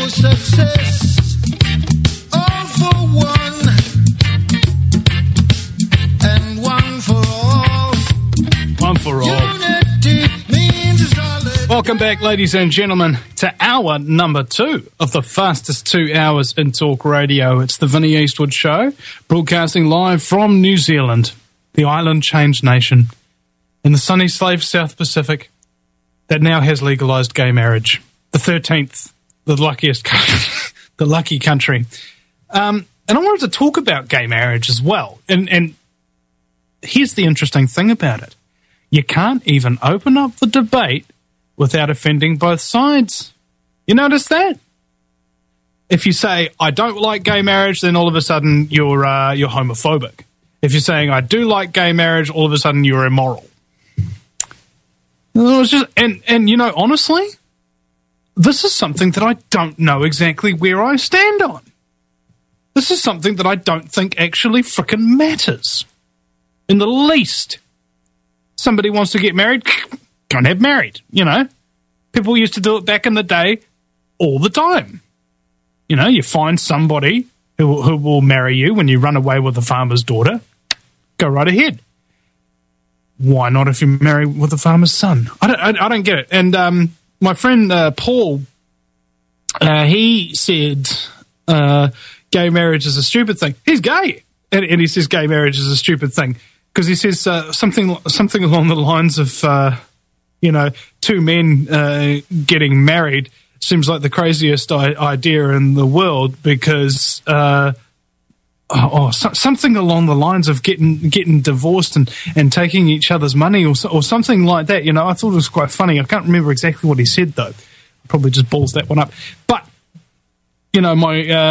success, all for one, and one for all. One for all. Welcome back, ladies and gentlemen, to hour number 2 of the fastest 2 hours in talk radio. It's the Vinnie Eastwood Show, broadcasting live from New Zealand, the island-changed nation in the sunny slave South Pacific that now has legalised gay marriage. The 13th, the luckiest country, the lucky country. And I wanted to talk about gay marriage as well. And here's the interesting thing about it. You can't even open up the debate without offending both sides. You notice that? If you say, I don't like gay marriage, then all of a sudden you're homophobic. If you're saying, I do like gay marriage, all of a sudden you're immoral. It's just, and you know, honestly, this is something that I don't know exactly where I stand on. This is something that I don't think actually frickin' matters. In the least. Somebody wants to get married, go and have married, you know. People used to do it back in the day all the time. You know, you find somebody who will marry you when you run away with a farmer's daughter, go right ahead. Why not if you marry with a farmer's son? I don't get it. And my friend Paul, he said gay marriage is a stupid thing. He's gay, and he says gay marriage is a stupid thing. Because he says something along the lines of, you know, two men getting married seems like the craziest idea in the world because, something along the lines of getting divorced and taking each other's money or something like that. You know, I thought it was quite funny. I can't remember exactly what he said though. Probably just balls that one up. But you know,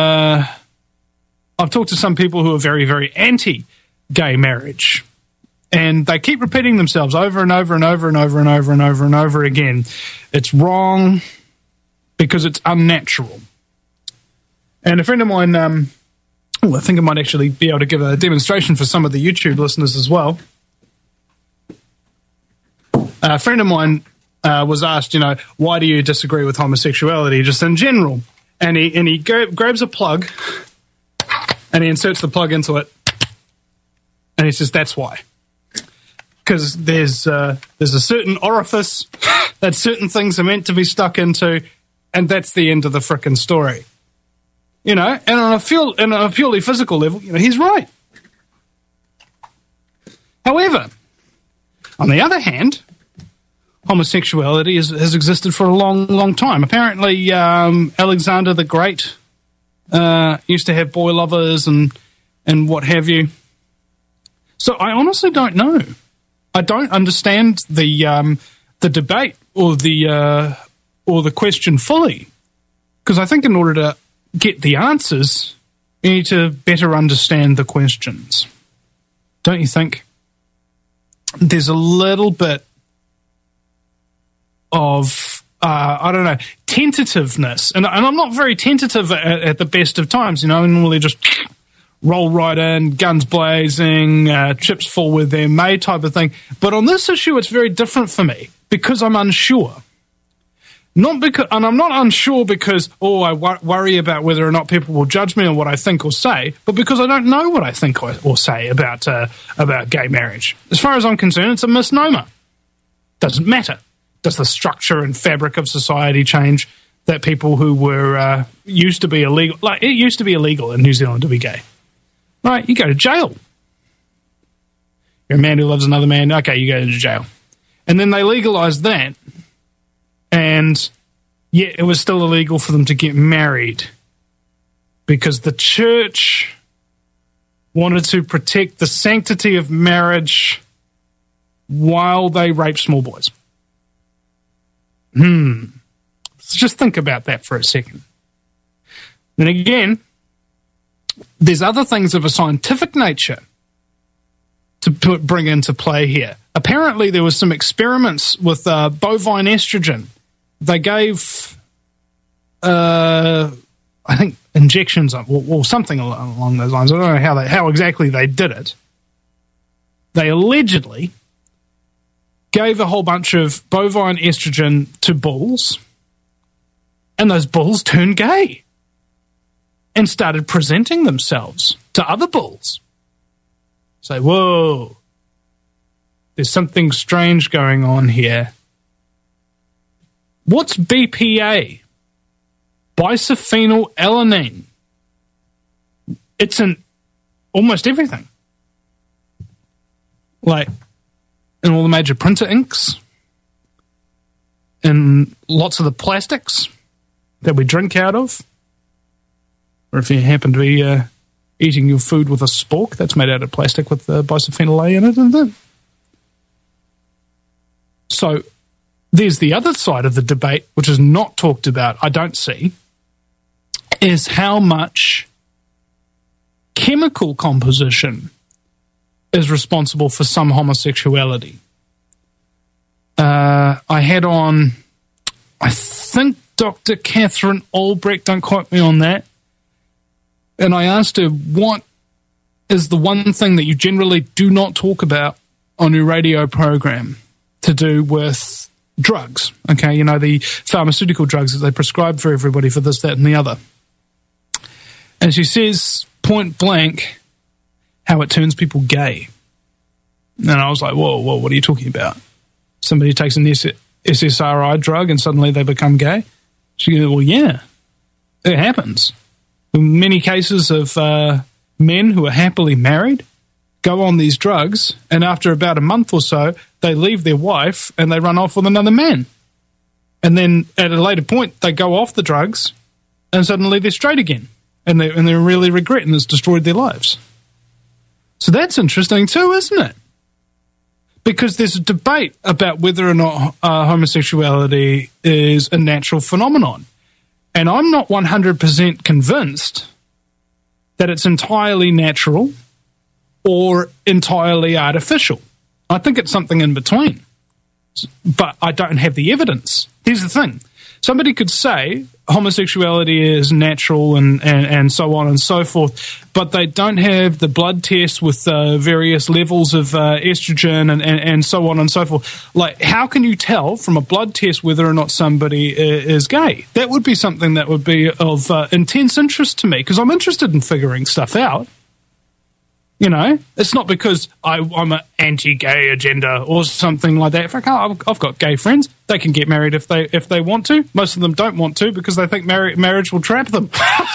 I've talked to some people who are very, very anti-gay marriage. And they keep repeating themselves over and over and over and over and over and over and over again. It's wrong because it's unnatural. And a friend of mine, I think I might actually be able to give a demonstration for some of the YouTube listeners as well. A friend of mine was asked, you know, why do you disagree with homosexuality just in general? And he grabs a plug and he inserts the plug into it. And he says, that's why. Because there's a certain orifice that certain things are meant to be stuck into, and that's the end of the frickin' story. You know, and on a purely physical level, you know, he's right. However, on the other hand, homosexuality has existed for a long, long time. Apparently, Alexander the Great used to have boy lovers and what have you. So I honestly don't know. I don't understand the debate or the question fully, because I think in order to get the answers, you need to better understand the questions. Don't you think? There's a little bit of I don't know, tentativeness, and I'm not very tentative at the best of times. You know, I normally just roll right in, guns blazing, chips fall where they're made type of thing. But on this issue, it's very different for me because I'm unsure. And I'm not unsure because, I worry about whether or not people will judge me on what I think or say, but because I don't know what I think or say about gay marriage. As far as I'm concerned, it's a misnomer. Doesn't matter. Does the structure and fabric of society change that people who were used to be illegal, like it used to be illegal in New Zealand to be gay? Right, you go to jail. You're a man who loves another man, okay, you go to jail. And then they legalised that, and yet it was still illegal for them to get married because the church wanted to protect the sanctity of marriage while they rape small boys. Let's just think about that for a second. Then again, there's other things of a scientific nature to bring into play here. Apparently, there was some experiments with bovine estrogen. They gave, I think, injections or something along those lines. I don't know how exactly they did it. They allegedly gave a whole bunch of bovine estrogen to bulls And those bulls turned gay and started presenting themselves to other bulls. Say, whoa, there's something strange going on here. What's BPA? Bisophenylalanine. It's in almost everything. Like in all the major printer inks, in lots of the plastics that we drink out of, or if you happen to be eating your food with a spork, that's made out of plastic with bisophenyl A in it. And so there's the other side of the debate, which is not talked about, I don't see, is how much chemical composition is responsible for some homosexuality. I had on, I think, Dr. Catherine Albrecht, don't quote me on that, and I asked her, what is the one thing that you generally do not talk about on your radio program to do with drugs? Okay, you know, the pharmaceutical drugs that they prescribe for everybody for this, that, and the other. And she says, point blank, how it turns people gay. And I was like, whoa, what are you talking about? Somebody takes an SSRI drug and suddenly they become gay? She goes, well, yeah, it happens. In many cases of men who are happily married go on these drugs, and after about a month or so, they leave their wife and they run off with another man. And then at a later point, they go off the drugs and suddenly they're straight again. And they really regret, and it's destroyed their lives. So that's interesting too, isn't it? Because there's a debate about whether or not homosexuality is a natural phenomenon. And I'm not 100% convinced that it's entirely natural or entirely artificial. I think it's something in between. But I don't have the evidence. Here's the thing. Somebody could say homosexuality is natural and so on and so forth, but they don't have the blood test with various levels of estrogen and so on and so forth. Like, how can you tell from a blood test whether or not somebody is gay? That would be something that would be of intense interest to me, because I'm interested in figuring stuff out. You know, it's not because I'm an anti-gay agenda or something like that. In fact, I've got gay friends. They can get married if they want to. Most of them don't want to because they think marriage will trap them.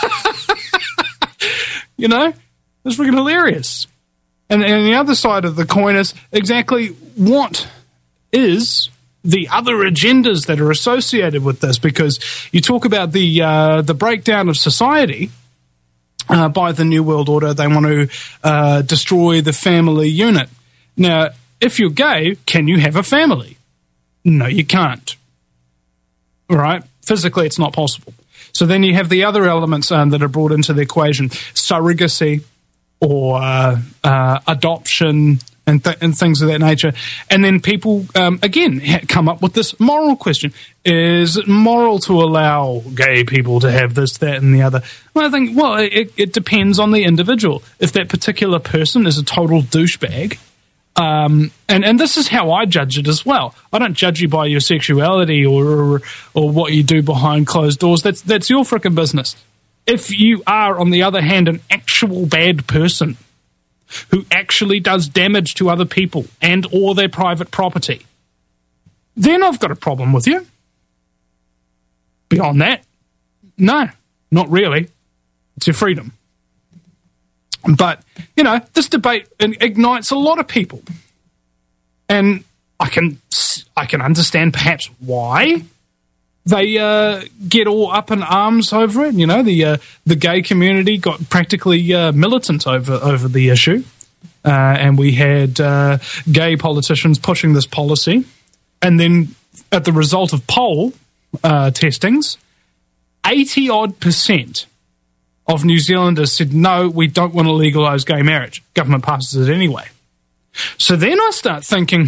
You know, it's freaking hilarious. And the other side of the coin is exactly what is the other agendas that are associated with this, because you talk about the breakdown of society. By the New World Order, they want to destroy the family unit. Now, if you're gay, can you have a family? No, you can't. All right? Physically, it's not possible. So then you have the other elements that are brought into the equation, surrogacy or adoption and things of that nature. And then people, again, come up with this moral question. Is it moral to allow gay people to have this, that, and the other? Well, I think, it depends on the individual. If that particular person is a total douchebag, and this is how I judge it as well. I don't judge you by your sexuality or what you do behind closed doors. That's your frickin' business. If you are, on the other hand, an actual bad person who actually does damage to other people and or their private property, then I've got a problem with you. Beyond that, no, not really. It's your freedom. But, you know, this debate ignites a lot of people. And I can understand perhaps why they get all up in arms over it. You know, the gay community got practically militant over the issue. And we had gay politicians pushing this policy. And then at the result of poll testings, 80-odd% of New Zealanders said, no, we don't want to legalise gay marriage. Government passes it anyway. So then I start thinking,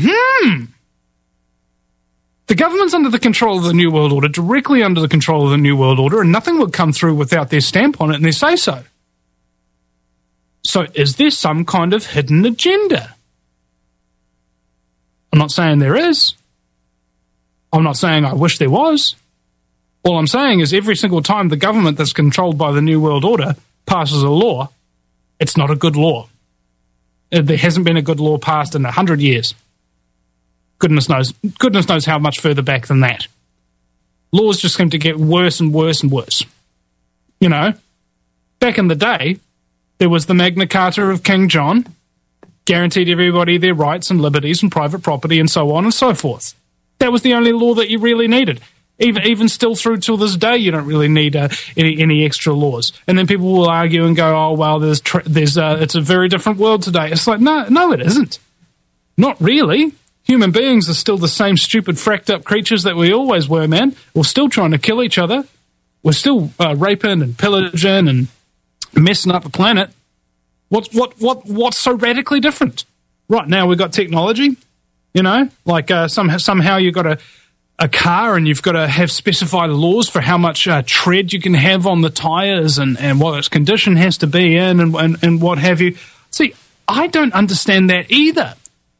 the government's under the control of the New World Order, directly under the control of the New World Order, and nothing would come through without their stamp on it and their say-so. So is there some kind of hidden agenda? I'm not saying there is. I'm not saying I wish there was. All I'm saying is every single time the government that's controlled by the New World Order passes a law, it's not a good law. There hasn't been a good law passed in 100 years. Goodness knows how much further back than that. Laws just seem to get worse and worse and worse. You know, back in the day, there was the Magna Carta of King John, guaranteed everybody their rights and liberties and private property and so on and so forth. That was the only law that you really needed. Even still through till this day, you don't really need any extra laws. And then people will argue and go, "Oh well, it's a very different world today." It's like, no, it isn't. Not really. Human beings are still the same stupid, fracked up creatures that we always were, man. We're still trying to kill each other. We're still raping and pillaging and messing up the planet. What's so radically different? Right now we've got technology. You know, like somehow you've got a car and you've got to have specified laws for how much tread you can have on the tires and what its condition has to be in and what have you. See, I don't understand that either.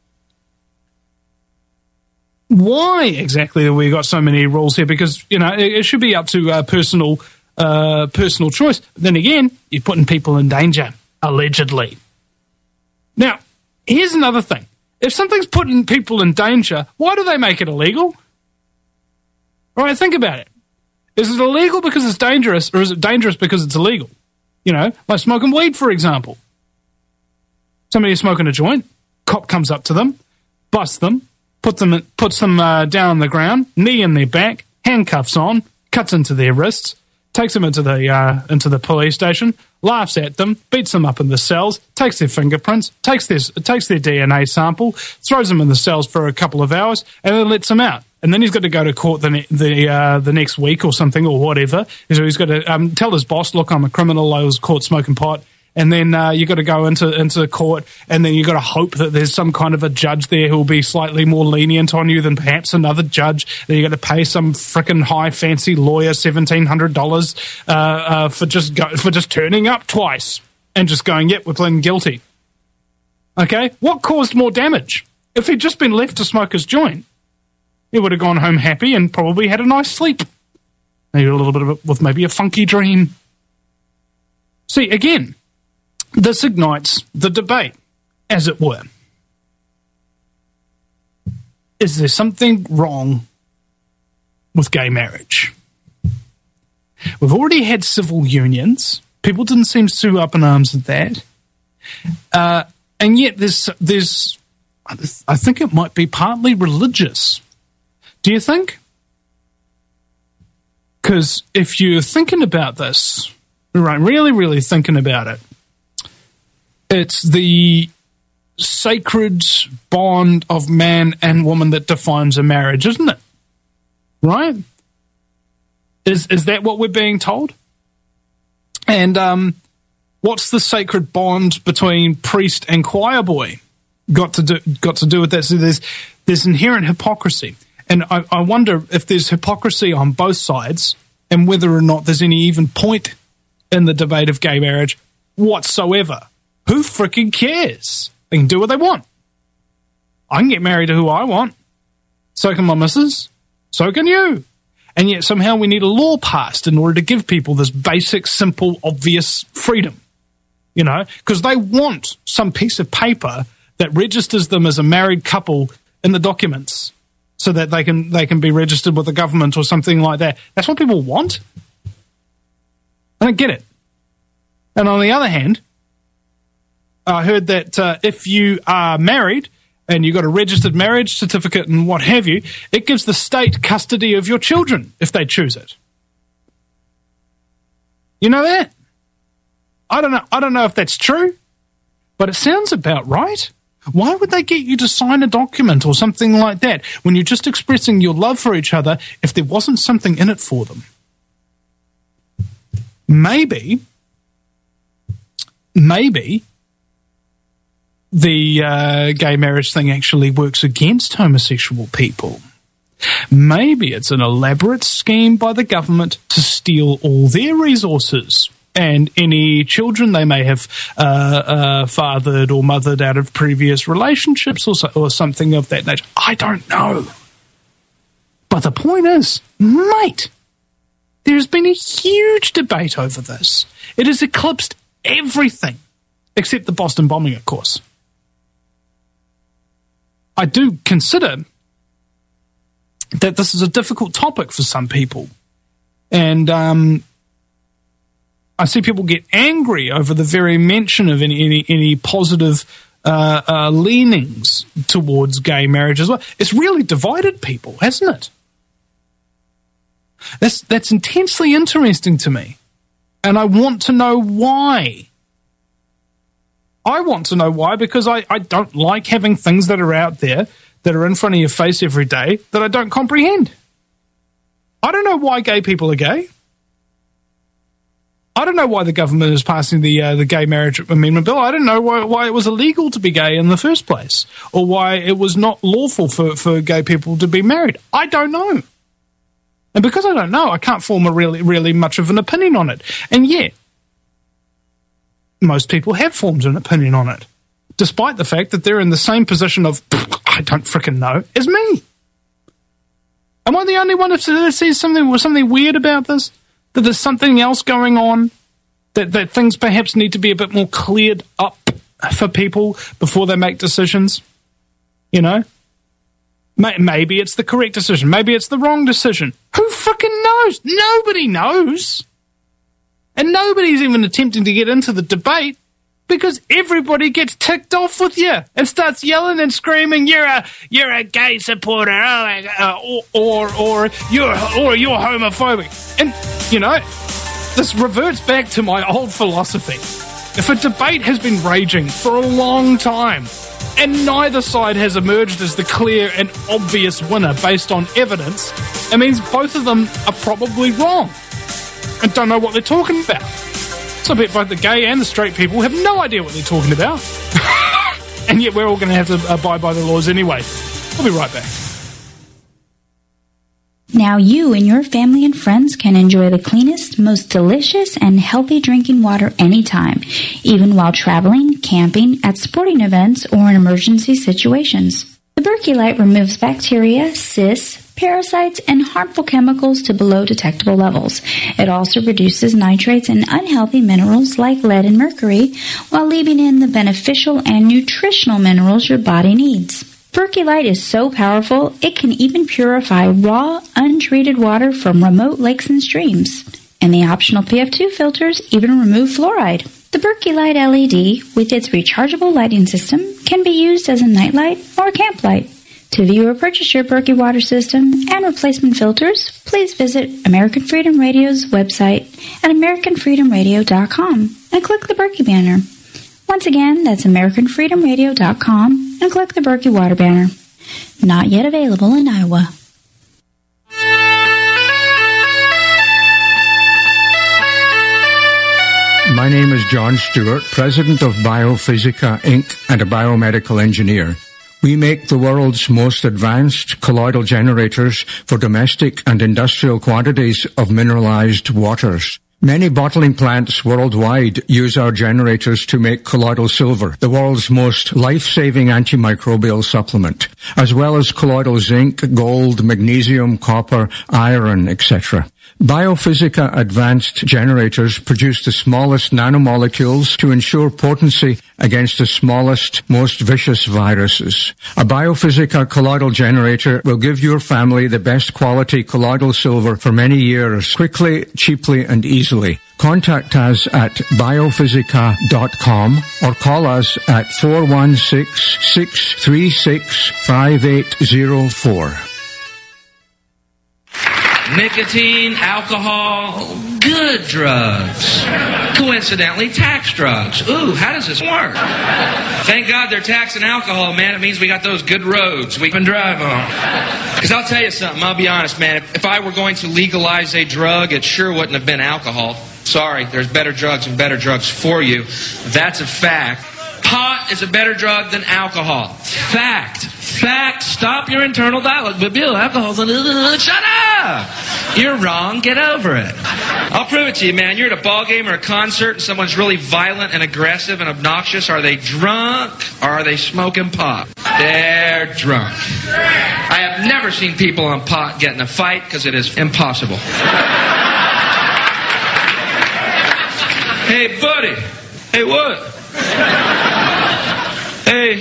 Why exactly have we got so many rules here? Because, you know, it should be up to personal choice. Then again, you're putting people in danger, allegedly. Now, here's another thing. If something's putting people in danger, why do they make it illegal? All right, think about it. Is it illegal because it's dangerous, or is it dangerous because it's illegal? You know, like smoking weed, for example. Somebody's smoking a joint, cop comes up to them, busts them, puts them down on the ground, knee in their back, handcuffs on, cuts into their wrists, takes them into the police station, laughs at them, beats them up in the cells, takes their fingerprints, takes their DNA sample, throws them in the cells for a couple of hours, and then lets them out. And then he's got to go to court the next week or something or whatever. So he's got to tell his boss, "Look, I'm a criminal. I was caught smoking pot." And then you got to go into court, and then you got to hope that there's some kind of a judge there who will be slightly more lenient on you than perhaps another judge. Then you got to pay some frickin' high fancy lawyer $1,700 for just turning up twice and just going, "Yep, we're pleading guilty." Okay, what caused more damage? If he'd just been left to smoke his joint, he would have gone home happy and probably had a nice sleep, maybe a little bit with maybe a funky dream. See, again, this ignites the debate, as it were. Is there something wrong with gay marriage? We've already had civil unions. People didn't seem too up in arms at that. And yet there's, I think it might be partly religious. Do you think? Because if you're thinking about this, right, really, really thinking about it, it's the sacred bond of man and woman that defines a marriage, isn't it? Right? Is that what we're being told? And what's the sacred bond between priest and choir boy got to do with that? So there's inherent hypocrisy. And I wonder if there's hypocrisy on both sides and whether or not there's any even point in the debate of gay marriage whatsoever. Who freaking cares? They can do what they want. I can get married to who I want. So can my missus. So can you. And yet somehow we need a law passed in order to give people this basic, simple, obvious freedom. You know, because they want some piece of paper that registers them as a married couple in the documents, so that they can be registered with the government or something like that. That's what people want. I don't get it. And on the other hand, I heard that if you are married and you've got a registered marriage certificate and what have you, it gives the state custody of your children if they choose it. You know that? I don't know if that's true, but it sounds about right. Why would they get you to sign a document or something like that when you're just expressing your love for each other if there wasn't something in it for them? Maybe the gay marriage thing actually works against homosexual people. Maybe it's an elaborate scheme by the government to steal all their resources and any children they may have fathered or mothered out of previous relationships or something of that nature. I don't know. But the point is, mate, There's been a huge debate over this. It has eclipsed everything, except the Boston bombing, of course. I do consider that this is a difficult topic for some people. And I see people get angry over the very mention of any positive leanings towards gay marriage as well. It's really divided people, hasn't it? That's intensely interesting to me. And I want to know why. I want to know why, because I don't like having things that are out there that are in front of your face every day that I don't comprehend. I don't know why gay people are gay. I don't know why the government is passing the gay marriage amendment bill. I don't know why it was illegal to be gay in the first place, or why it was not lawful for gay people to be married. I don't know. And because I don't know, I can't form a really much of an opinion on it. And yet, most people have formed an opinion on it, despite the fact that they're in the same position of, I don't frickin' know, as me. Am I the only one that sees something weird about this? That there's something else going on? That things perhaps need to be a bit more cleared up for people before they make decisions? You know? Maybe it's the correct decision. Maybe it's the wrong decision. Who frickin' knows? Nobody knows. And nobody's even attempting to get into the debate because everybody gets ticked off with you and starts yelling and screaming, "You're a gay supporter," or you're homophobic. And you know, this reverts back to my old philosophy. If a debate has been raging for a long time and neither side has emerged as the clear and obvious winner based on evidence, it means both of them are probably wrong and don't know what they're talking about. So both the gay and the straight people have no idea what they're talking about. And yet we're all going to have to abide by the laws anyway. We'll be right back. Now you and your family and friends can enjoy the cleanest, most delicious, and healthy drinking water anytime, even while traveling, camping, at sporting events, or in emergency situations. The Berkey Light removes bacteria, cysts, parasites, and harmful chemicals to below detectable levels. It also reduces nitrates and unhealthy minerals like lead and mercury, while leaving in the beneficial and nutritional minerals your body needs. Berkey Light is so powerful, it can even purify raw, untreated water from remote lakes and streams. And the optional PF2 filters even remove fluoride. The Berkey Light LED, with its rechargeable lighting system, can be used as a nightlight or a camp light. To view or purchase your Berkey water system and replacement filters, please visit American Freedom Radio's website at AmericanFreedomRadio.com and click the Berkey banner. Once again, that's AmericanFreedomRadio.com and click the Berkey water banner. Not yet available in Iowa. My name is John Stewart, president of Biophysica, Inc., and a biomedical engineer. We make the world's most advanced colloidal generators for domestic and industrial quantities of mineralized waters. Many bottling plants worldwide use our generators to make colloidal silver, the world's most life-saving antimicrobial supplement, as well as colloidal zinc, gold, magnesium, copper, iron, etc. Biophysica advanced generators produce the smallest nanomolecules to ensure potency against the smallest, most vicious viruses. A Biophysica colloidal generator will give your family the best quality colloidal silver for many years, quickly, cheaply, and easily. Contact us at biophysica.com or call us at 416-636-5804. Nicotine, alcohol, good drugs. Coincidentally, tax drugs. Ooh, how does this work? Thank God they're taxing alcohol, man. It means we got those good roads we can drive on. Because I'll tell you something, I'll be honest, man. If I were going to legalize a drug, it sure wouldn't have been alcohol. Sorry, there's better drugs and better drugs for you. That's a fact. Pot is a better drug than alcohol. Fact. Stop your internal dialogue. But Bill, alcohol's shut up! You're wrong. Get over it. I'll prove it to you, man. You're at a ball game or a concert and someone's really violent and aggressive and obnoxious. Are they drunk or are they smoking pot? They're drunk. I have never seen people on pot get in a fight because it is impossible. Hey, buddy. Hey, what? Hey.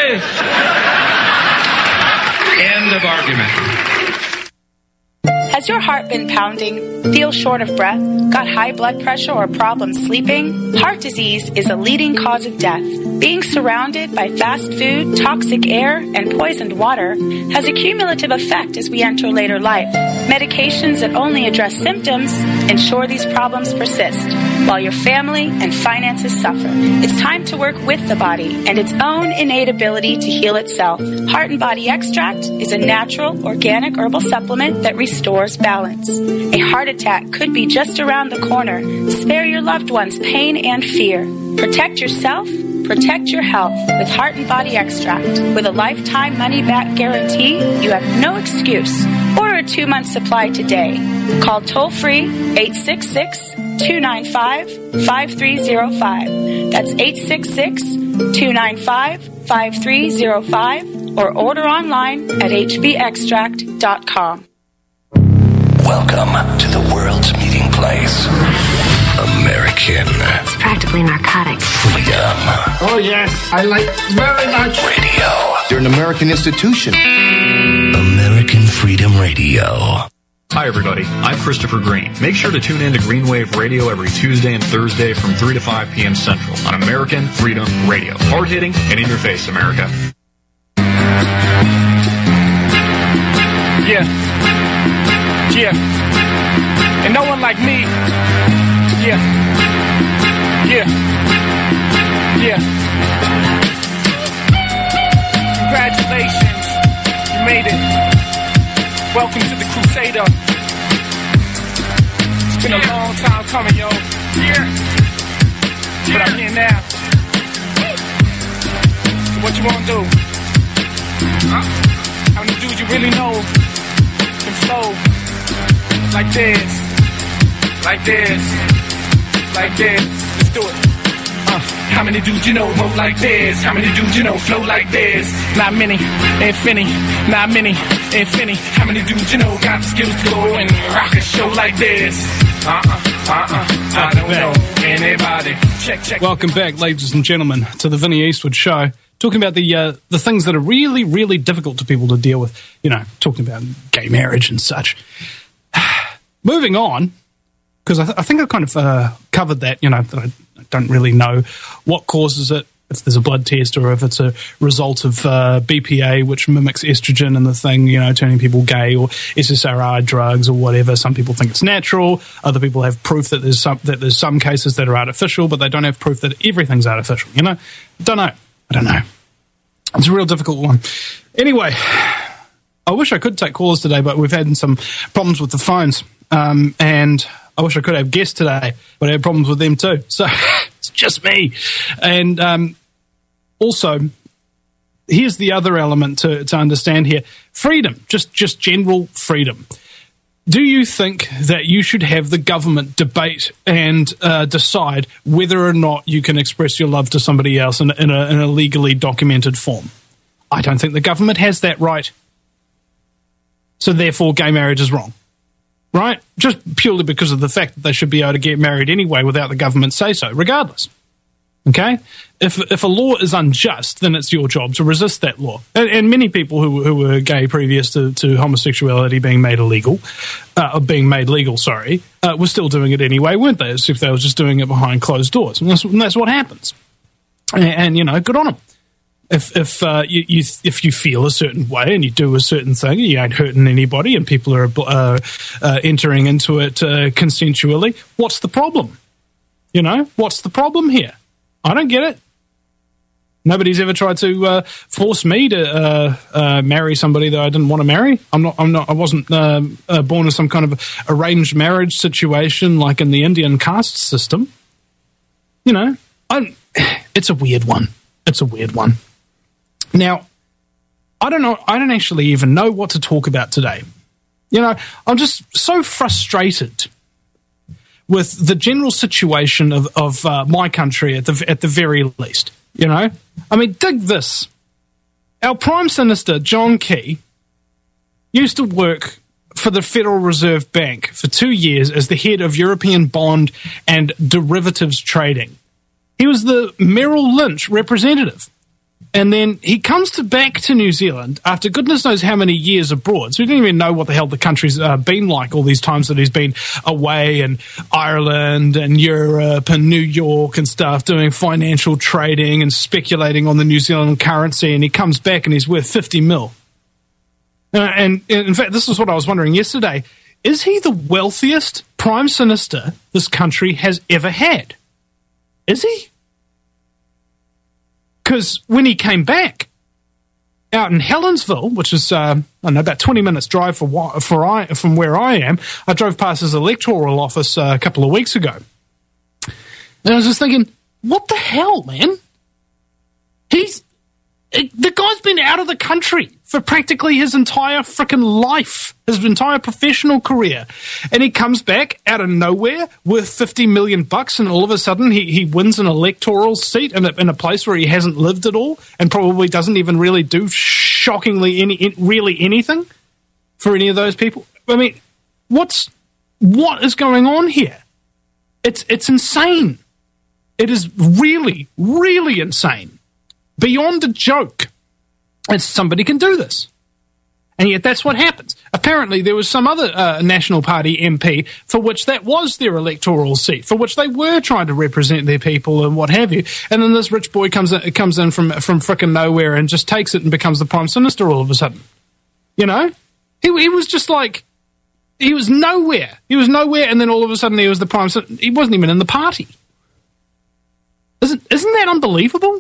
End of argument. Has your heart been pounding, feel short of breath, got high blood pressure or problems sleeping? Heart disease is a leading cause of death. Being surrounded by fast food, toxic air, and poisoned water has a cumulative effect as we enter later life. Medications that only address symptoms ensure these problems persist, while your family and finances suffer. It's time to work with the body and its own innate ability to heal itself. Heart and Body Extract is a natural, organic herbal supplement that restores balance. A heart attack could be just around the corner. Spare your loved ones pain and fear. Protect yourself. Protect your health with Heart and Body Extract. With a lifetime money-back guarantee, you have no excuse. Order a 2-month supply today. Call toll-free 866-295-5305. That's 866-295-5305. Or order online at hbextract.com. Welcome to the world's meeting place. American It's practically narcotic. Freedom Oh, yes. I like very much. Radio. They're an American institution. American Freedom Radio. Hi, everybody. I'm Christopher Green. Make sure to tune in to Greenwave Radio every Tuesday and Thursday from 3 to 5 p.m. Central on American Freedom Radio. Hard-hitting and in your face, America. Yeah. And no one like me. Yeah. Congratulations. You made it. Welcome to the Crusader. It's been a long time coming, yo. But I'm here now. So what you want to do? How many dudes you really know can flow like this? Like this. Let's do it. How many dudes you know roll like this? How many dudes you know flow like this? Not many, infinity. Not many, infinity. How many dudes you know got the skills to go and rock a show like this? I don't know anybody. Check. Welcome back, ladies and gentlemen, to the Vinnie Eastwood Show. Talking about the things that are really, really difficult to people to deal with. You know, talking about gay marriage and such. Moving on. Because I think I kind of covered that, you know, that I don't really know what causes it, if there's a blood test or if it's a result of BPA, which mimics estrogen and the thing, you know, turning people gay, or SSRI drugs or whatever. Some people think it's natural. Other people have proof that there's some cases that are artificial, but they don't have proof that everything's artificial, you know? I don't know. It's a real difficult one. Anyway, I wish I could take callers today, but we've had some problems with the phones. And I wish I could have guests today, but I had problems with them too. So it's just me. And also, here's the other element to understand here. Freedom, just general freedom. Do you think that you should have the government debate and decide whether or not you can express your love to somebody else in a legally documented form? I don't think the government has that right. So therefore, gay marriage is wrong. Right? Just purely because of the fact that they should be able to get married anyway without the government say so, regardless. Okay? If a law is unjust, then it's your job to resist that law. And many people who were gay previous to homosexuality being made legal, were still doing it anyway, weren't they? As if they were just doing it behind closed doors. And that's what happens. And you know, good on them. If you feel a certain way and you do a certain thing, you ain't hurting anybody, and people are entering into it consensually, what's the problem? You know, what's the problem here? I don't get it. Nobody's ever tried to force me to marry somebody that I didn't want to marry. I wasn't born in some kind of arranged marriage situation like in the Indian caste system. You know, it's a weird one. Now, I don't know. I don't actually even know what to talk about today. You know, I'm just so frustrated with the general situation of my country at the very least. You know, I mean, dig this. Our Prime Minister, John Key, used to work for the Federal Reserve Bank for 2 years as the head of European bond and derivatives trading. He was the Merrill Lynch representative. And then he comes back to New Zealand after goodness knows how many years abroad. So we don't even know what the hell the country's been like all these times that he's been away in Ireland and Europe and New York and stuff, doing financial trading and speculating on the New Zealand currency. And he comes back and he's worth 50 mil. And in fact, this is what I was wondering yesterday. Is he the wealthiest Prime Minister this country has ever had? Is he? Because when he came back out in Helensville, which is about 20 minutes drive from where I am, I drove past his electoral office a couple of weeks ago. And I was just thinking, what the hell, man? The guy's been out of the country for practically his entire freaking life, his entire professional career. And he comes back out of nowhere worth $50 million, and all of a sudden he wins an electoral seat in a place where he hasn't lived at all and probably doesn't even really do shockingly anything for any of those people. I mean, what is going on here? It's insane. It is really, really insane. Beyond a joke. And somebody can do this. And yet that's what happens. Apparently there was some other National Party MP for which that was their electoral seat, for which they were trying to represent their people and what have you. And then this rich boy comes in from frickin' nowhere and just takes it and becomes the Prime Minister all of a sudden. You know? He was just like, he was nowhere. He was nowhere, and then all of a sudden he was the Prime Minister. He wasn't even in the party. Isn't that unbelievable?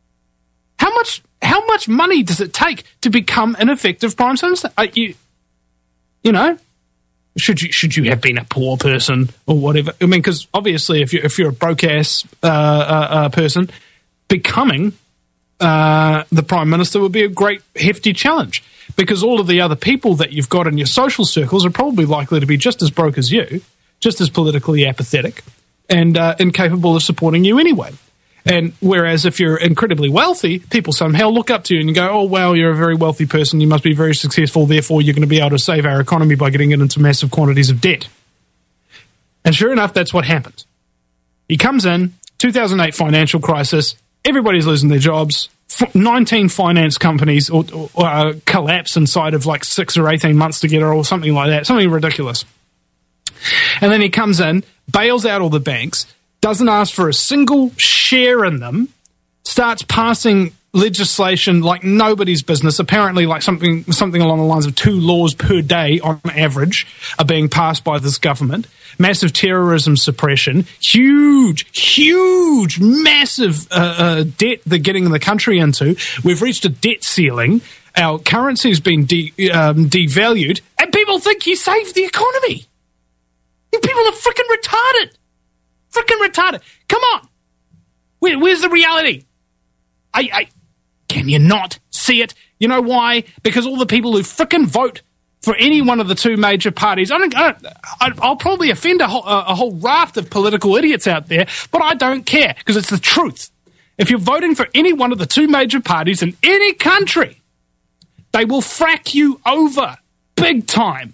How much money does it take to become an effective Prime Minister? You know, should you have been a poor person or whatever? I mean, because obviously, if you're a broke ass person, becoming the Prime Minister would be a great hefty challenge, because all of the other people that you've got in your social circles are probably likely to be just as broke as you, just as politically apathetic, and incapable of supporting you anyway. And whereas if you're incredibly wealthy, people somehow look up to you and you go, oh, well, you're a very wealthy person, you must be very successful, therefore you're going to be able to save our economy by getting it into massive quantities of debt. And sure enough, that's what happened. He comes in, 2008 financial crisis, everybody's losing their jobs, 19 finance companies or collapse inside of like 6 or 18 months together or something like that, something ridiculous. And then he comes in, bails out all the banks, doesn't ask for a single share in them, starts passing legislation like nobody's business, apparently like something along the lines of 2 laws per day on average are being passed by this government. Massive terrorism suppression, huge, massive debt they're getting the country into. We've reached a debt ceiling. Our currency's been devalued, and people think he saved the economy. You people are freaking retarded. Come on. Where's the reality? Can you not see it? You know why? Because all the people who frickin' vote for any one of the 2 major parties, I'll probably offend a whole raft of political idiots out there, but I don't care, because it's the truth. If you're voting for any one of the 2 major parties in any country, they will frack you over big time.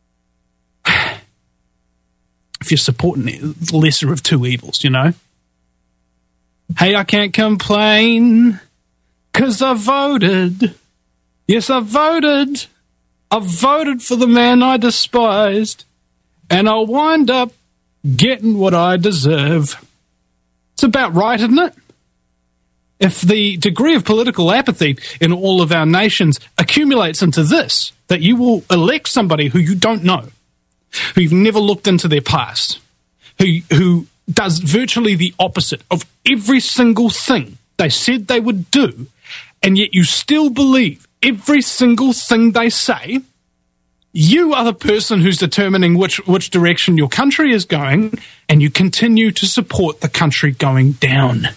If you're supporting the lesser of 2 evils, you know? Hey, I can't complain, 'cause I voted. Yes, I voted. I voted for the man I despised, and I'll wind up getting what I deserve. It's about right, isn't it? If the degree of political apathy in all of our nations accumulates into this, that you will elect somebody who you don't know, who you've never looked into their past, who does virtually the opposite of every single thing they said they would do, and yet you still believe every single thing they say, you are the person who's determining which direction your country is going, and you continue to support the country going down.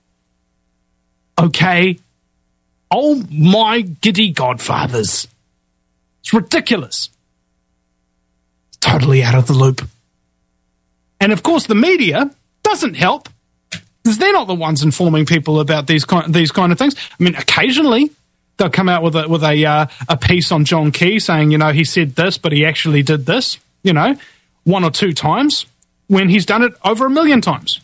Okay? Oh my giddy godfathers. It's ridiculous. It's totally out of the loop. And of course the media doesn't help, because they're not the ones informing people about these kind of things. I mean, occasionally They'll come out with a piece on John Key saying, he said this, but he actually did this, 1 or 2 times, when he's done it over 1 million times.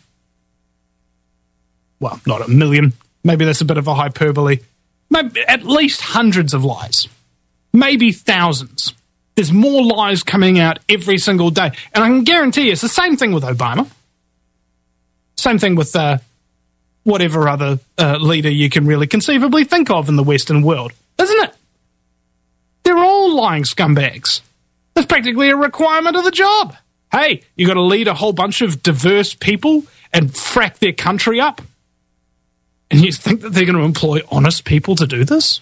Well, not 1 million. Maybe that's a bit of a hyperbole. Maybe at least hundreds of lies. Maybe thousands. There's more lies coming out every single day. And I can guarantee you it's the same thing with Obama. Same thing with whatever other leader you can really conceivably think of in the Western world. Isn't it? They're all lying scumbags. That's practically a requirement of the job. Hey, you got to lead a whole bunch of diverse people and frack their country up? And you think that they're going to employ honest people to do this?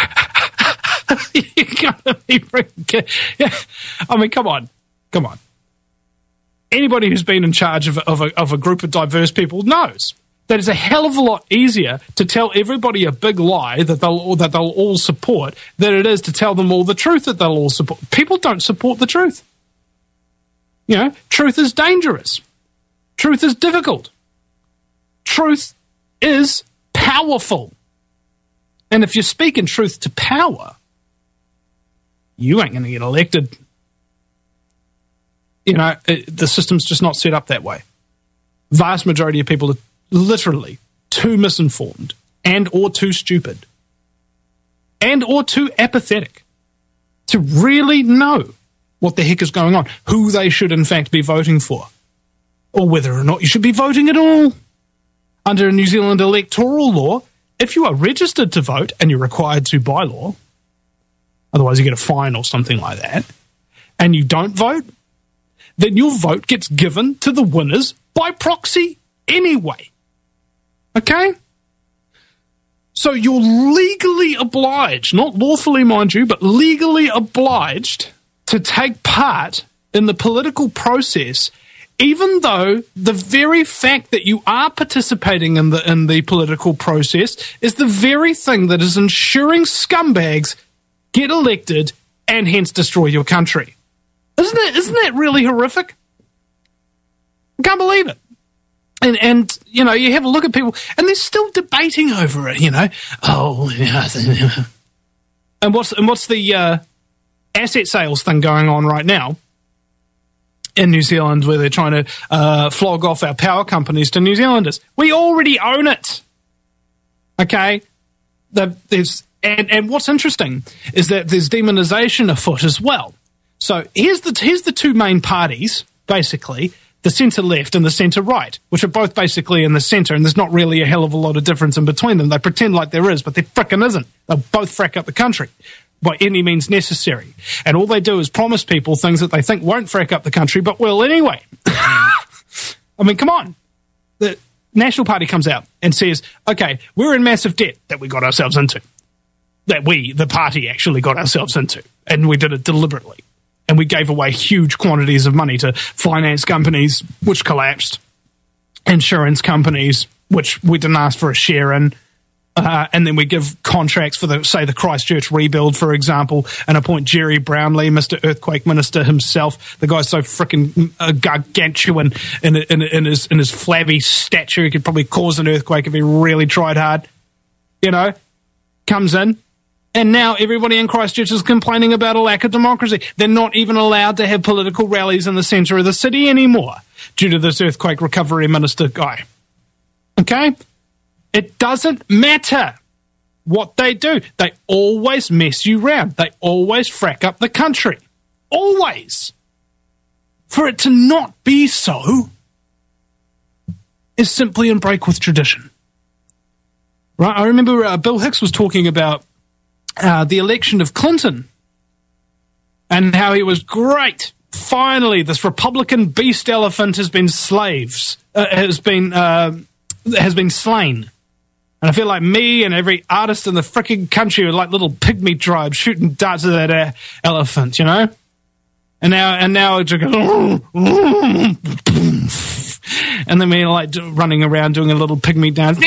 You gotta be freaking. Yeah. I mean, come on. Anybody who's been in charge of a group of diverse people knows that it's a hell of a lot easier to tell everybody a big lie that they'll all support than it is to tell them all the truth that they'll all support. People don't support the truth. Truth is dangerous. Truth is difficult. Truth is powerful. And if you're speaking truth to power, you ain't going to get elected. The system's just not set up that way. Vast majority of people are literally too misinformed and or too stupid and or too apathetic to really know what the heck is going on, who they should in fact be voting for, or whether or not you should be voting at all. Under New Zealand electoral law, if you are registered to vote, and you're required to by law, otherwise you get a fine or something like that, and you don't vote, then your vote gets given to the winners by proxy anyway. Okay? So you're legally obliged, not lawfully mind you, but legally obliged to take part in the political process, even though the very fact that you are participating in the political process is the very thing that is ensuring scumbags get elected and hence destroy your country. Isn't that really horrific? I can't believe it. And you have a look at people, and they're still debating over it. Oh, yeah. And what's the asset sales thing going on right now in New Zealand, where they're trying to flog off our power companies to New Zealanders? We already own it. Okay, and what's interesting is that there's demonization afoot as well. So here's the 2 main parties, basically. The centre-left and the centre-right, which are both basically in the centre, and there's not really a hell of a lot of difference in between them. They pretend like there is, but there frickin' isn't. They'll both frack up the country by any means necessary. And all they do is promise people things that they think won't frack up the country, but will anyway. I mean, come on. The National Party comes out and says, okay, we're in massive debt that we got ourselves into. That we, the party, actually got ourselves into. And we did it deliberately. And we gave away huge quantities of money to finance companies, which collapsed, insurance companies, which we didn't ask for a share in, and then we give contracts for the Christchurch rebuild, for example, and appoint Jerry Brownlee, Mr. Earthquake Minister himself. The guy's so freaking gargantuan in his flabby stature, he could probably cause an earthquake if he really tried hard. Comes in. And now everybody in Christchurch is complaining about a lack of democracy. They're not even allowed to have political rallies in the centre of the city anymore due to this earthquake recovery minister guy. Okay? It doesn't matter what they do. They always mess you round. They always frack up the country. Always. For it to not be so is simply in break with tradition. Right? I remember Bill Hicks was talking about the election of Clinton and how he was great. Finally, this Republican beast elephant has been slain. And I feel like me and every artist in the frickin' country are like little pygmy tribes shooting darts at that elephant, And now it's like, and then we're like running around doing a little pygmy dance.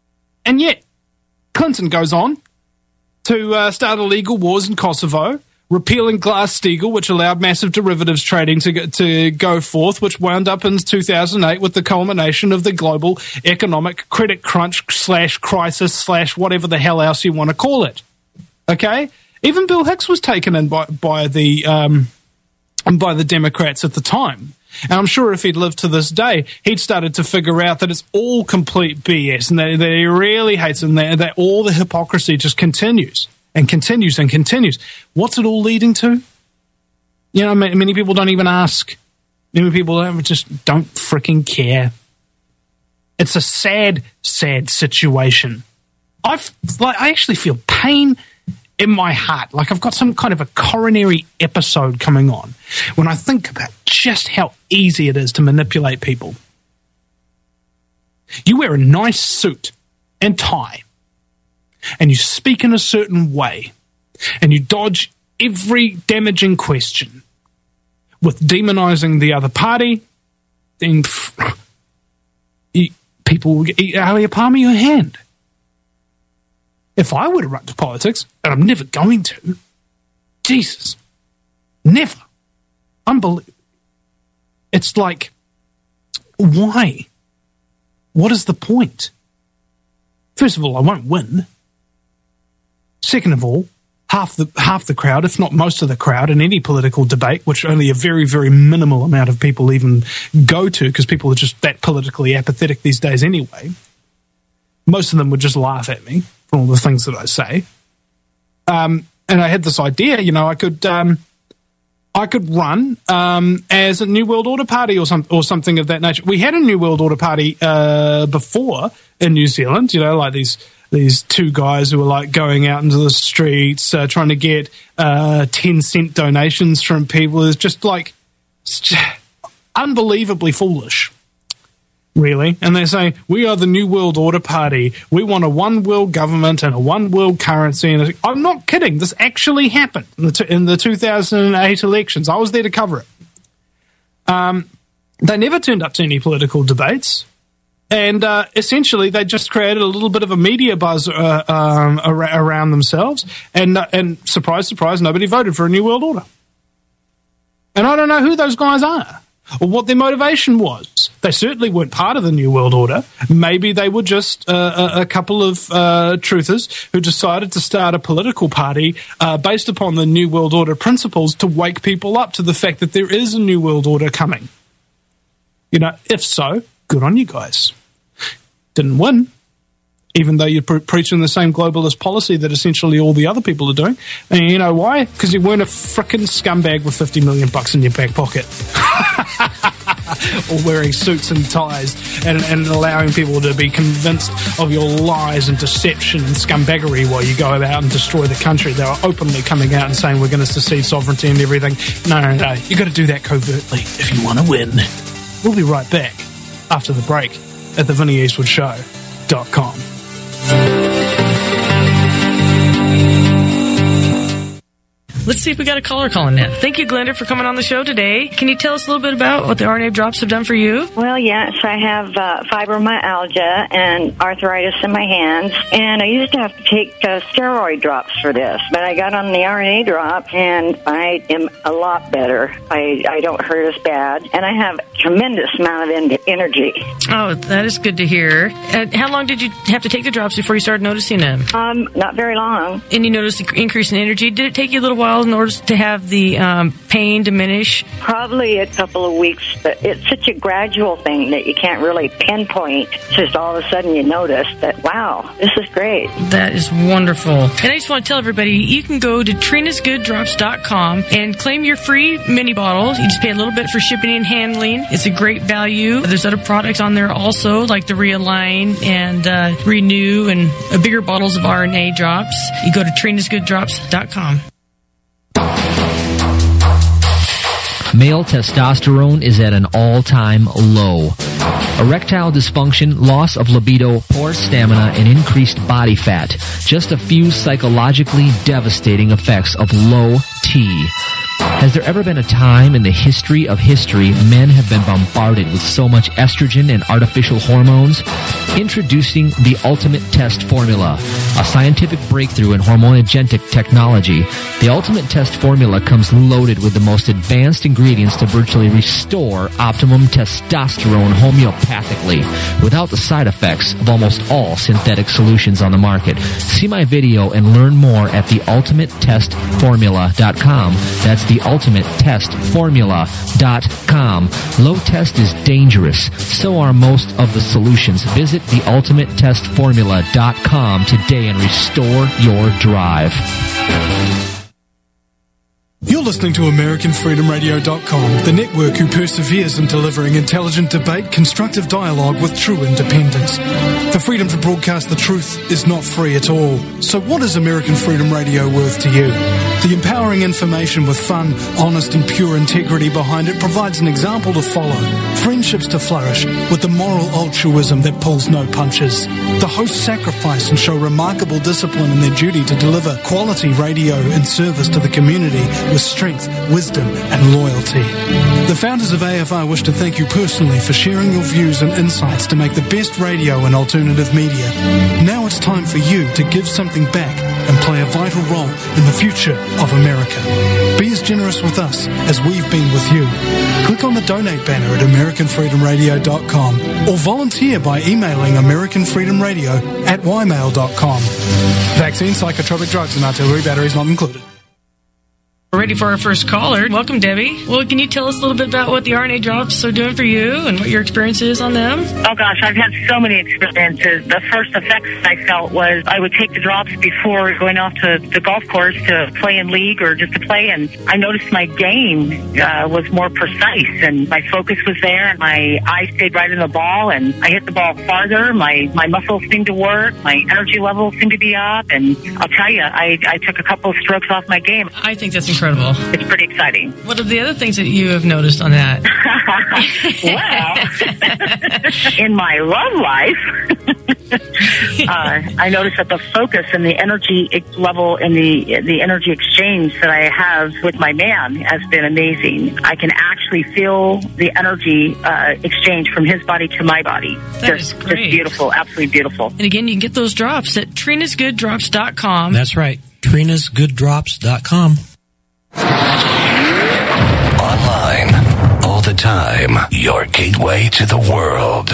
And yet, Clinton goes on to start illegal wars in Kosovo, repealing Glass-Steagall, which allowed massive derivatives trading to go forth, which wound up in 2008 with the culmination of the global economic credit crunch / crisis / whatever the hell else you want to call it. Okay? Even Bill Hicks was taken in by the Democrats at the time. And I'm sure if he'd lived to this day, he'd started to figure out that it's all complete BS and that he really hates it, and that all the hypocrisy just continues and continues and continues. What's it all leading to? You know, many people don't even ask. Many people just don't freaking care. It's a sad, sad situation. I actually feel pain in my heart, like I've got some kind of a coronary episode coming on when I think about just how easy it is to manipulate people. You wear a nice suit and tie, and you speak in a certain way, and you dodge every damaging question with demonizing the other party, then people will eat out of your palm of your hand. If I were to run to politics, and I'm never going to, Jesus, never. Unbelievable. It's like, why? What is the point? First of all, I won't win. Second of all, half the crowd, if not most of the crowd, in any political debate, which only a very, very minimal amount of people even go to, because people are just that politically apathetic these days anyway, most of them would just laugh at me for all the things that I say. And I had this idea, you know, I could run as a New World Order party or something of that nature. We had a New World Order party before in New Zealand, you know, like these two guys who were like going out into the streets trying to get 10-cent donations from people. It's just unbelievably foolish. Really, and they say, we are the New World Order Party. We want a one world government and a one world currency. And I'm not kidding. This actually happened in the 2008 elections. I was there to cover it. They never turned up to any political debates. And essentially, they just created a little bit of a media buzz around themselves. And surprise, surprise, nobody voted for a New World Order. And I don't know who those guys are, or what their motivation was. They certainly weren't part of the New World Order. Maybe they were just a couple of truthers who decided to start a political party based upon the New World Order principles to wake people up to the fact that there is a New World Order coming. You know, if so, good on you guys. Didn't win, even though you're preaching the same globalist policy that essentially all the other people are doing. And you know why? Because you weren't a frickin' scumbag with $50 million in your back pocket. Or wearing suits and ties and allowing people to be convinced of your lies and deception and scumbaggery while you go out and destroy the country. They were openly coming out and saying we're going to secede sovereignty and everything. No. You got to do that covertly if you want to win. We'll be right back after the break at theVinnieEastwoodshow.com. Let's see if we got a caller calling in. Thank you, Glenda, for coming on the show today. Can you tell us a little bit about what the RNA drops have done for you? Well, yes, I have fibromyalgia and arthritis in my hands, and I used to have to take steroid drops for this, but I got on the RNA drop, and I am a lot better. I don't hurt as bad, and I have a tremendous amount of energy. Oh, that is good to hear. How long did you have to take the drops before you started noticing them? Not very long. And you noticed the increase in energy. Did it take you a little while in order to have the pain diminish? Probably a couple of weeks, but it's such a gradual thing that you can't really pinpoint. It's just all of a sudden you notice that, wow, this is great. That is wonderful. And I just want to tell everybody, you can go to TrinasGoodDrops.com and claim your free mini bottle. You just pay a little bit for shipping and handling. It's a great value. There's other products on there also, like the Realign and Renew and bigger bottles of RNA drops. You go to TrinasGoodDrops.com. Male testosterone is at an all-time low. Erectile dysfunction, loss of libido, poor stamina, and increased body fat. Just a few psychologically devastating effects of low T. Has there ever been a time in the history of history men have been bombarded with so much estrogen and artificial hormones? Introducing the Ultimate Test Formula, a scientific breakthrough in hormonogenetic technology. The Ultimate Test Formula comes loaded with the most advanced ingredients to virtually restore optimum testosterone homeopathically without the side effects of almost all synthetic solutions on the market. See my video and learn more at theultimatetestformula.com. That's theultimatetestformula.com. Low test is dangerous. So are most of the solutions. Visit theultimatetestformula.com today and restore your drive. You're listening to AmericanFreedomRadio.com, the network who perseveres in delivering intelligent debate, constructive dialogue with true independence. The freedom to broadcast the truth is not free at all. So what is American Freedom Radio worth to you? The empowering information with fun, honest and pure integrity behind it provides an example to follow, friendships to flourish, with the moral altruism that pulls no punches. The hosts sacrifice and show remarkable discipline in their duty to deliver quality radio in service to the community with strength, wisdom and loyalty. The founders of AFR wish to thank you personally for sharing your views and insights to make the best radio and alternative media. Now it's time for you to give something back and play a vital role in the future of America. Be as generous with us as we've been with you. Click on the donate banner at AmericanFreedomRadio.com or volunteer by emailing AmericanFreedomRadio@ymail.com. Vaccine, psychotropic drugs and artillery batteries not included. We're ready for our first caller. Welcome, Debbie. Well, can you tell us a little bit about what the RNA drops are doing for you and what your experience is on them? Oh, gosh, I've had so many experiences. The first effects I felt was I would take the drops before going off to the golf course to play in league or just to play, and I noticed my game was more precise, and my focus was there, and my eyes stayed right in the ball, and I hit the ball farther. My muscles seemed to work. My energy levels seemed to be up, and I'll tell you, I took a couple of strokes off my game. I think that's incredible. It's pretty exciting. What are the other things that you have noticed on that? Well, in my love life, I noticed that the focus and the energy level and the energy exchange that I have with my man has been amazing. I can actually feel the energy exchange from his body to my body. That is great. Just beautiful, absolutely beautiful. And again, you can get those drops at Trina'sGoodDrops.com. That's right, Trina'sGoodDrops.com. Online, all the time, your gateway to the world.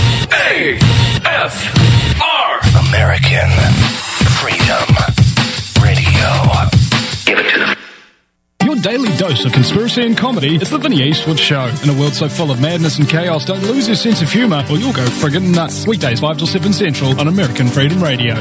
AFR! American Freedom Radio. Give it to them. Your daily dose of conspiracy and comedy is the Vinny Eastwood Show. In a world so full of madness and chaos, don't lose your sense of humour or you'll go friggin' nuts. Weekdays 5 till 7 Central on American Freedom Radio.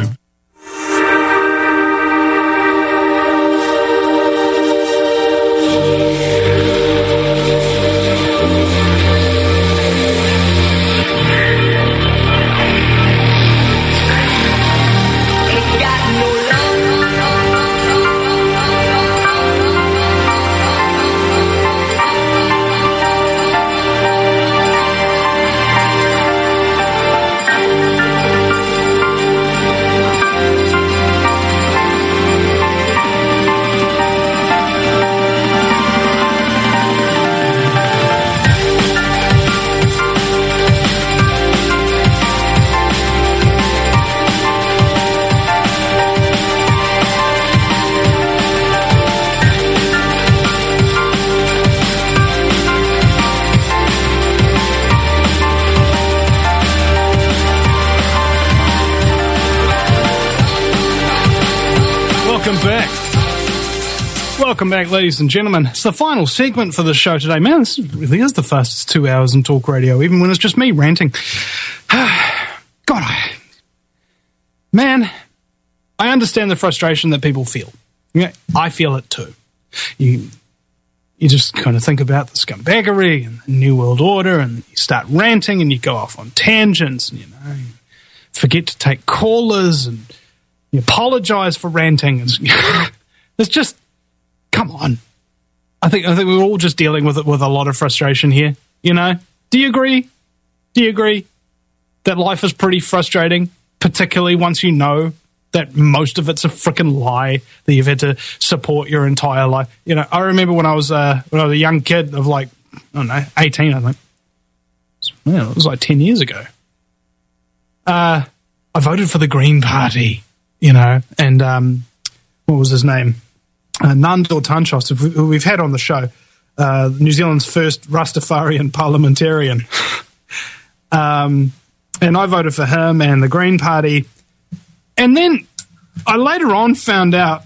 Welcome back, ladies and gentlemen. It's the final segment for the show today. Man, this really is the fastest 2 hours in talk radio, even when it's just me ranting. God, I understand the frustration that people feel. Yeah, I feel it too. You just kind of think about the scumbaggery and the New World Order, and you start ranting, and you go off on tangents, and you forget to take callers, and you apologize for ranting. It's just, come on. I think we're all just dealing with it with a lot of frustration here. You know? Do you agree? Do you agree that life is pretty frustrating, particularly once you know that most of it's a freaking lie that you've had to support your entire life. You know, I remember when I was a young kid of like, I don't know, 18, I think. Well, it was like 10 years ago. I voted for the Green Party, you know, and what was his name? Nandor Tanchos, who we've had on the show, New Zealand's first Rastafarian parliamentarian. And I voted for him and the Green Party. And then I later on found out,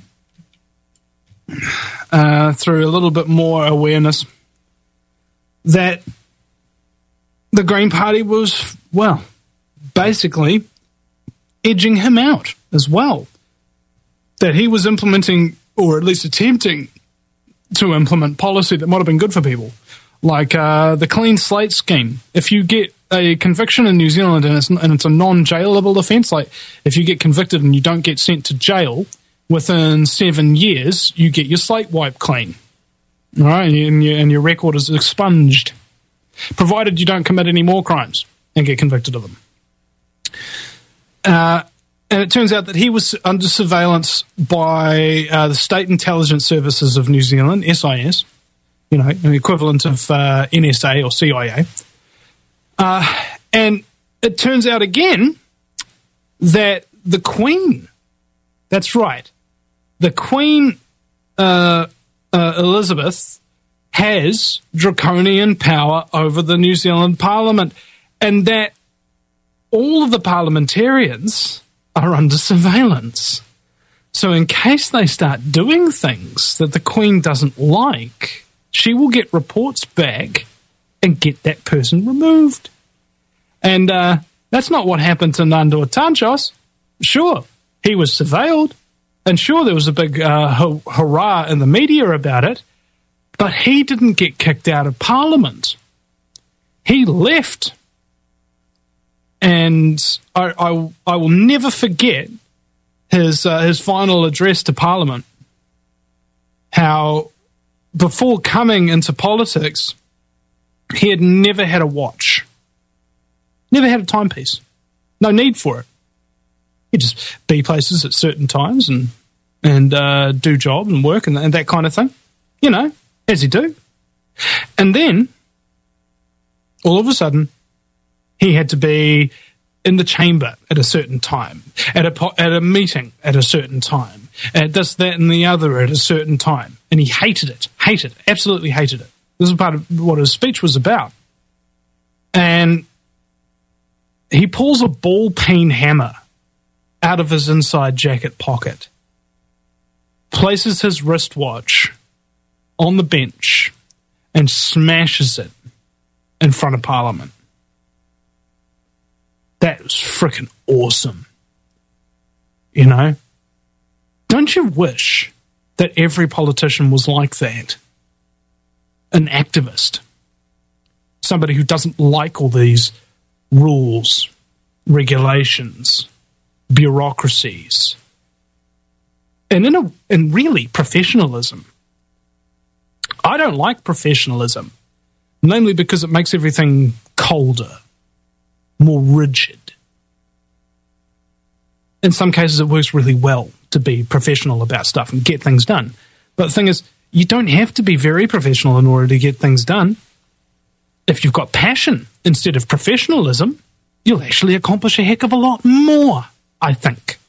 through a little bit more awareness, that the Green Party was, well, basically edging him out as well. That he was implementing, or at least attempting to implement, policy that might have been good for people, like the clean slate scheme. If you get a conviction in New Zealand and it's a non-jailable offence, like if you get convicted and you don't get sent to jail within 7 years, you get your slate wiped clean, all right, and your record is expunged, provided you don't commit any more crimes and get convicted of them. And it turns out that he was under surveillance by the State Intelligence Services of New Zealand, SIS, you know, an equivalent of NSA or CIA. And it turns out again that the Queen, that's right, the Queen Elizabeth has draconian power over the New Zealand Parliament, and that all of the parliamentarians are under surveillance. So in case they start doing things that the Queen doesn't like, she will get reports back and get that person removed. And that's not what happened to Nandor Tanchos. Sure, he was surveilled, and sure, there was a big hurrah in the media about it, but he didn't get kicked out of Parliament. He left. And I will never forget his final address to Parliament, how before coming into politics, he had never had a watch, never had a timepiece, no need for it. He'd just be places at certain times and do job and work and that kind of thing, you know, as you do. And then, all of a sudden, he had to be in the chamber at a certain time, at a meeting at a certain time, at this, that, and the other at a certain time. And he hated it, absolutely hated it. This is part of what his speech was about. And he pulls a ball peen hammer out of his inside jacket pocket, places his wristwatch on the bench, and smashes it in front of Parliament. That was freaking awesome. You know? Don't you wish that every politician was like that? An activist. Somebody who doesn't like all these rules, regulations, bureaucracies. And really professionalism. I don't like professionalism, namely because it makes everything colder, more rigid. In some cases, it works really well to be professional about stuff and get things done. But the thing is, you don't have to be very professional in order to get things done. If you've got passion instead of professionalism, you'll actually accomplish a heck of a lot more, I think.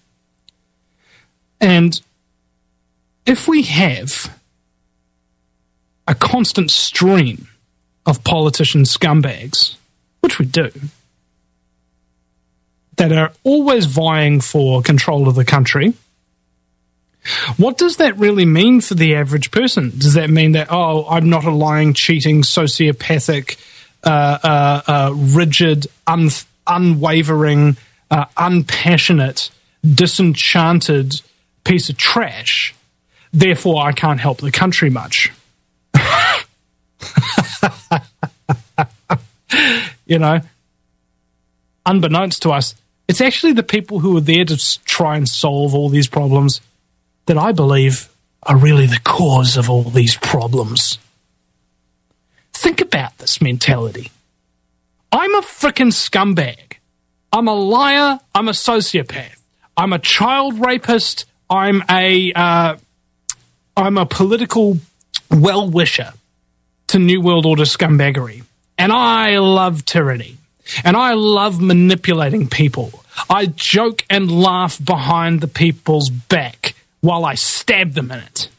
And if we have a constant stream of politician scumbags, which we do, that are always vying for control of the country, what does that really mean for the average person? Does that mean that, oh, I'm not a lying, cheating, sociopathic, rigid, unwavering, unpassionate, disenchanted piece of trash, therefore I can't help the country much? You know, unbeknownst to us, it's actually the people who are there to try and solve all these problems that I believe are really the cause of all these problems. Think about this mentality. I'm a frickin' scumbag. I'm a liar. I'm a sociopath. I'm a child rapist. I'm a political well-wisher to New World Order scumbaggery. And I love tyranny. And I love manipulating people. I joke and laugh behind the people's back while I stab them in it.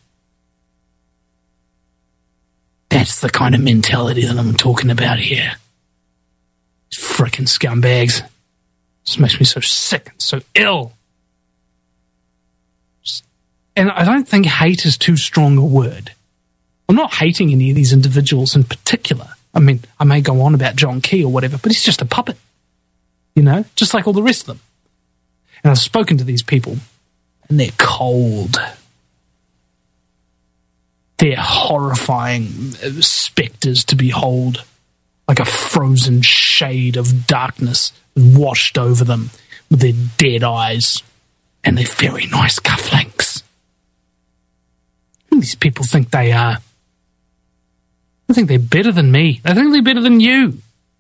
That's the kind of mentality that I'm talking about here. Frickin' scumbags. This makes me so sick and so ill. And I don't think hate is too strong a word. I'm not hating any of these individuals in particular. I mean, I may go on about John Key or whatever, but he's just a puppet. You know, just like all the rest of them. And I've spoken to these people, and they're cold. They're horrifying spectres to behold, like a frozen shade of darkness washed over them with their dead eyes and their very nice cufflinks. Who do these people think they are? They think they're better than me. They think they're better than you.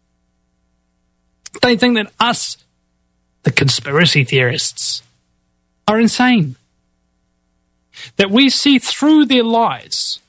They think that us, the conspiracy theorists, are insane. That we see through their lies.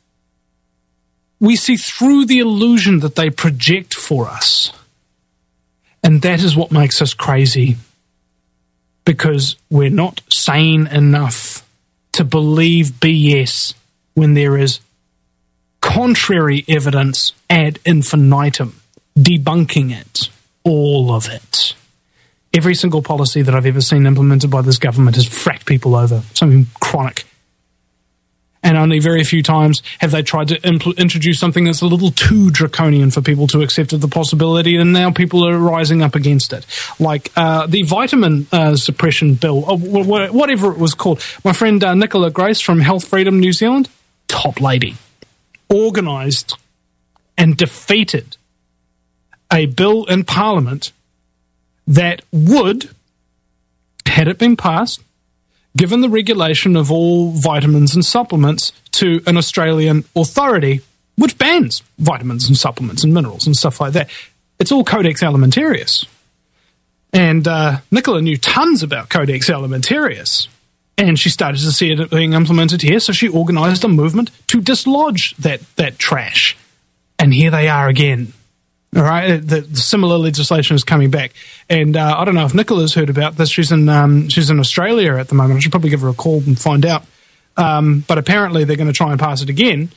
We see through the illusion that they project for us. And that is what makes us crazy. Because we're not sane enough to believe BS when there is contrary evidence ad infinitum, debunking it, all of it. Every single policy that I've ever seen implemented by this government has fracked people over, something chronic. And only very few times have they tried to introduce something that's a little too draconian for people to accept the possibility, and now people are rising up against it. Like the vitamin suppression bill, or whatever it was called. My friend Nicola Grace from Health Freedom New Zealand, top lady, organised and defeated a bill in Parliament that would, had it been passed, given the regulation of all vitamins and supplements to an Australian authority, which bans vitamins and supplements and minerals and stuff like that. It's all Codex Alimentarius. And Nicola knew tons about Codex Alimentarius. And she started to see it being implemented here, so she organised a movement to dislodge that trash. And here they are again. All right, the similar legislation is coming back, and I don't know if Nicola's heard about this. She's in Australia at the moment. I should probably give her a call and find out. But apparently they're going to try and pass it again.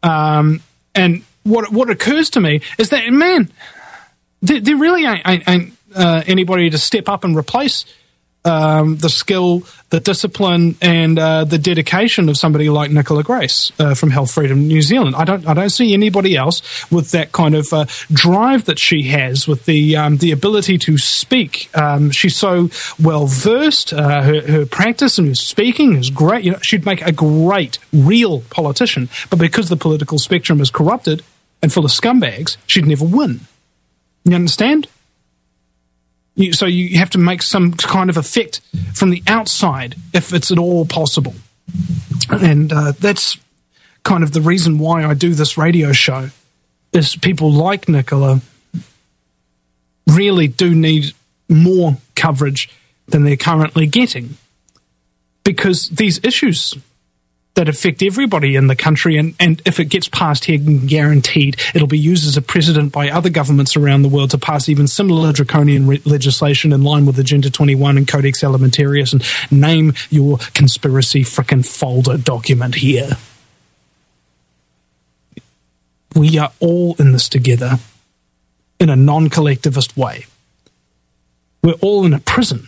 And what occurs to me is that, man, there really ain't anybody to step up and replace the skill, the discipline, and the dedication of somebody like Nicola Grace from Health Freedom New Zealand. I don't see anybody else with that kind of drive that she has, with the ability to speak. She's so well versed. Her practice and her speaking is great. You know, she'd make a great real politician, but because the political spectrum is corrupted and full of scumbags, she'd never win. You understand? So you have to make some kind of effect from the outside if it's at all possible. And that's kind of the reason why I do this radio show, is people like Nicola really do need more coverage than they're currently getting. Because these issues that affect everybody in the country, and if it gets passed here, guaranteed it'll be used as a precedent by other governments around the world to pass even similar draconian legislation in line with Agenda 21 and Codex Alimentarius, and name your conspiracy frickin' folder document here. We are all in this together in a non-collectivist way. We're all in a prison.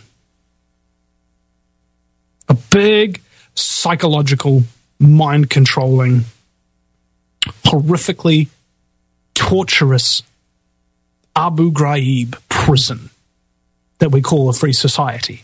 A big psychological, mind-controlling, horrifically torturous Abu Ghraib prison that we call a free society.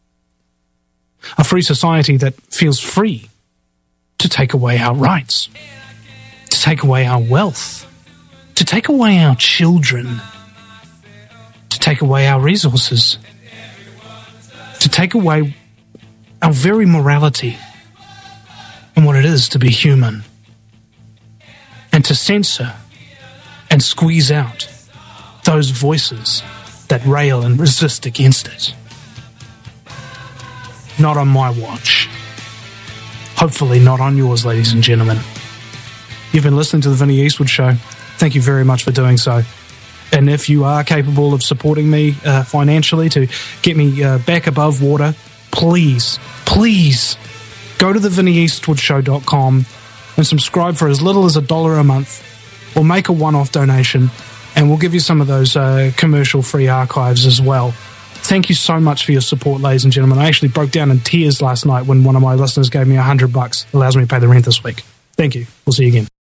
A free society that feels free to take away our rights, to take away our wealth, to take away our children, to take away our resources, to take away our very morality and what it is to be human, and to censor and squeeze out those voices that rail and resist against it. Not on my watch. Hopefully not on yours, ladies and gentlemen. You've been listening to The Vinnie Eastwood Show. Thank you very much for doing so. And if you are capable of supporting me financially to get me back above water, please go to thevinnieeastwoodshow.com and subscribe for as little as $1 a month, or make a one-off donation, and we'll give you some of those commercial-free archives as well. Thank you so much for your support, ladies and gentlemen. I actually broke down in tears last night when one of my listeners gave me $100. Allows me to pay the rent this week. Thank you. We'll see you again.